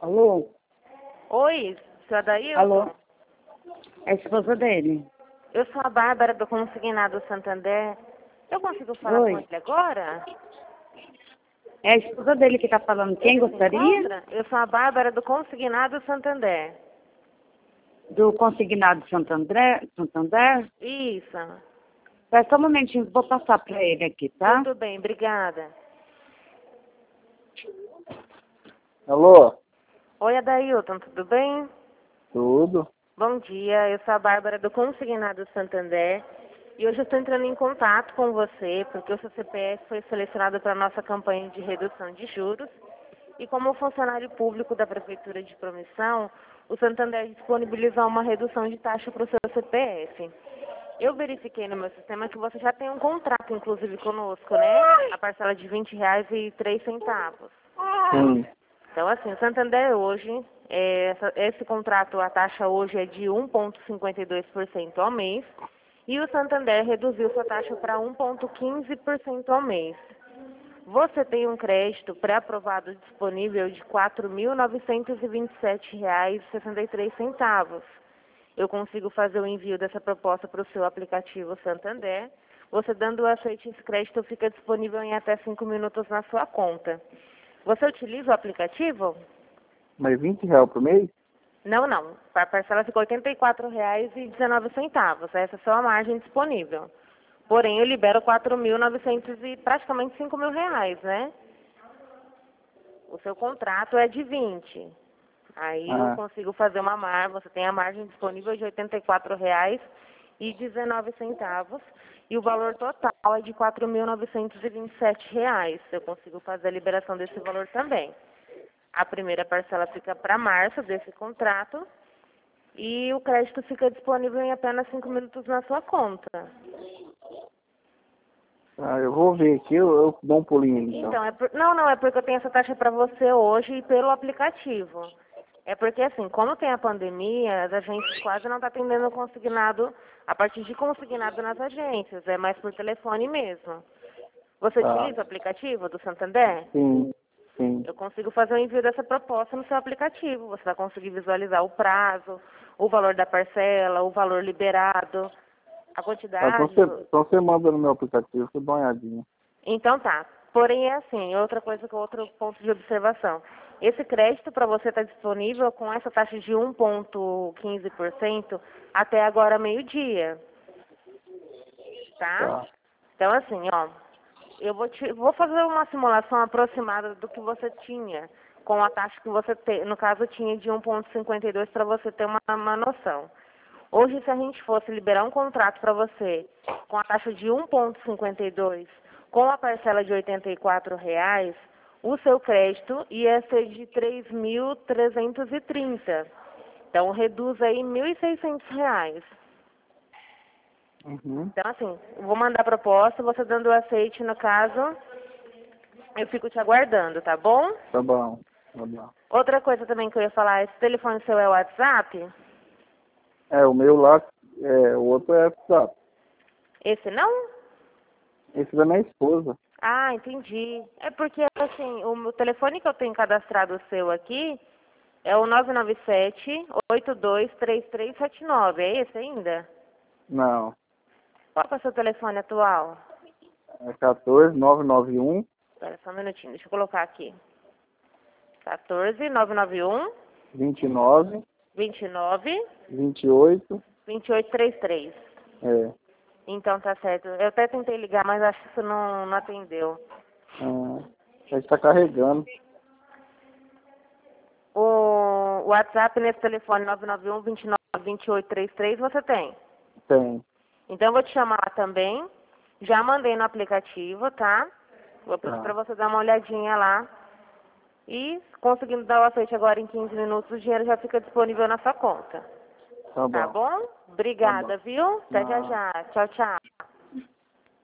Alô? Oi, seu Adailton? Alô? É a esposa dele. Eu sou a Bárbara do Consignado Santander. Eu consigo falar com Oi. ele agora? É a esposa dele que tá falando. Quem Ele se gostaria? encontra? Eu sou a Bárbara do Consignado Santander. Do consignado Santander? Isso. Espera só um momentinho, vou passar pra ele aqui, tá? Tudo bem, obrigada. Alô? Oi, Adailton, tudo bem? Tudo? Bom dia, eu sou a Bárbara do Consignado Santander. E hoje eu estou entrando em contato com você porque o seu CPF foi selecionado para a nossa campanha de redução de juros. E como funcionário público da Prefeitura de Promissão, o Santander disponibilizou uma redução de taxa para o seu CPF. Eu verifiquei no meu sistema que você já tem um contrato, inclusive, conosco, né? A parcela de R$ 20,03. Sim. Então, assim, o Santander hoje, esse contrato, a taxa hoje é de 1,52% ao mês. E o Santander reduziu sua taxa para 1,15% ao mês. Você tem um crédito pré-aprovado disponível de R$ 4.927,63. Eu consigo fazer o envio dessa proposta para o seu aplicativo Santander. Você dando o aceite, esse crédito fica disponível em até 5 minutos na sua conta. Você utiliza o aplicativo? Mas R$ 20 por mês? Não. A parcela fica R$ 84,19. Essa é só a margem disponível. Porém, eu libero 4.900 e praticamente R$ 5.000, né? O seu contrato é de 20. Aí eu consigo fazer uma margem, você tem a margem disponível de R$ 84,19 e o valor total é de R$ 4.927. Eu consigo fazer a liberação desse valor também. A primeira parcela fica para março desse contrato e o crédito fica disponível em apenas 5 minutos na sua conta. Eu vou ver aqui, eu dou um pulinho então. Então, não, é porque eu tenho essa taxa para você hoje pelo aplicativo. É porque, assim, como tem a pandemia, a gente quase não está atendendo consignado, a partir de consignado nas agências, é mais por telefone mesmo. Você utiliza o aplicativo do Santander? Sim. Eu consigo fazer o envio dessa proposta no seu aplicativo. Você vai conseguir visualizar o prazo, o valor da parcela, o valor liberado, a quantidade. Então você manda no meu aplicativo, eu dou uma olhadinha. Então tá. Porém é assim, outro ponto de observação. Esse crédito para você está disponível com essa taxa de 1,15% até agora meio-dia. Tá? Então assim, ó, eu vou fazer uma simulação aproximada do que você tinha, com a taxa que você no caso tinha de 1,52 para você ter uma noção. Hoje, se a gente fosse liberar um contrato para você com a taxa de 1,52, com a parcela de R$ 84,00, o seu crédito ia ser de R$ 3.330. Então, reduz aí R$ 1.600. Então, assim, eu vou mandar a proposta, você dando o aceite, no caso, eu fico te aguardando, tá bom? Tá bom. Outra coisa também que eu ia falar, esse telefone seu é o WhatsApp? O meu lá, o outro é WhatsApp. Esse não? Esse da minha esposa. Ah, entendi. É porque, assim, o telefone que eu tenho cadastrado seu aqui é o 997-823379. É esse ainda? Não. Qual que é o seu telefone atual? É 14991. Espera só um minutinho, deixa eu colocar aqui. 14991 29. 29 28. 2833. Então tá certo. Eu até tentei ligar, mas acho que isso não atendeu. Já está carregando. O WhatsApp nesse telefone 991 29 2833 você tem? Tem. Então eu vou te chamar lá também. Já mandei no aplicativo, tá? Vou pedir pra você dar uma olhadinha lá. E conseguindo dar o aceite agora em 15 minutos, o dinheiro já fica disponível na sua conta. Tá bom. Tá bom? Obrigada, viu? Até já. Tchau, tchau.